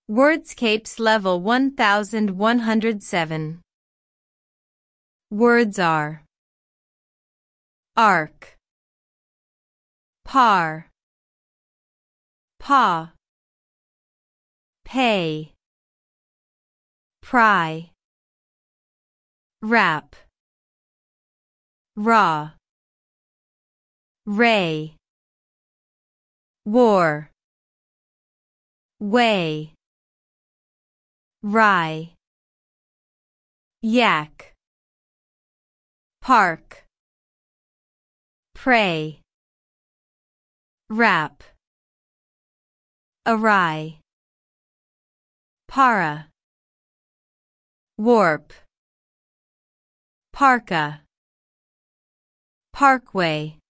Wordscapes Level 1107. Words are arc, par, paw, pay, pry, wrap, raw, ray, war, way, rye, yak, park, pray, wrap, awry, para, warp, parka, parkway.